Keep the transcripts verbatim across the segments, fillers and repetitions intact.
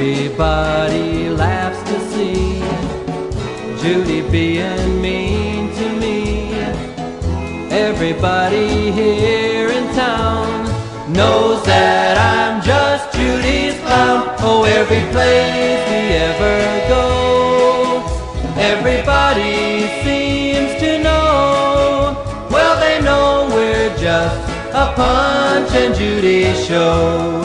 Everybody laughs to see Judy being mean to me. Everybody here in town knows that I'm just Judy's clown. Oh, every place we ever go, everybody seems to know. Well, they know we're just a Punch and Judy show.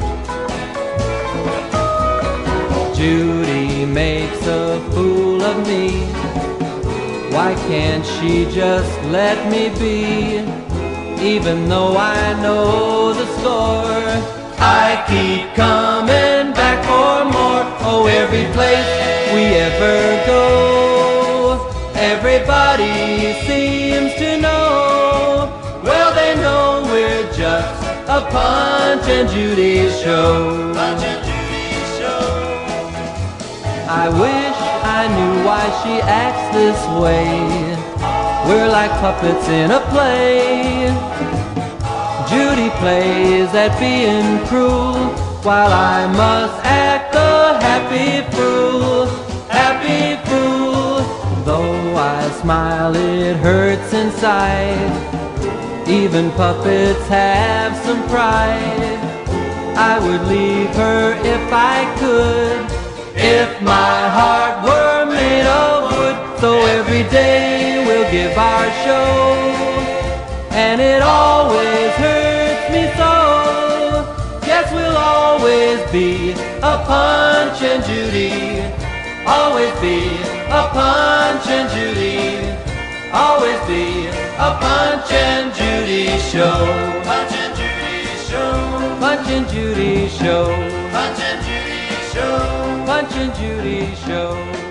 Judy makes a fool of me. Why can't she just let me be? Even though I know the score, I keep coming back for more. Oh, every place we ever go, everybody seems to know. Well, they know we're just a Punch and Judy show. Punch and Judy show. I wish I knew why she acts this way. We're like puppets in a play. Judy plays at being cruel, while I must act the happy fool. Happy fool. Though I smile, it hurts inside. Even puppets have some pride. I would leave her if I could, if my heart were made of wood. So every day we'll give our show, and it always hurts me so. Yes, we'll always be a Punch and Judy. Always be a Punch and Judy. Always be a Punch and Judy show. Punch and Judy show. Punch and Judy show. Punch and Judy show. Punch and Judy show.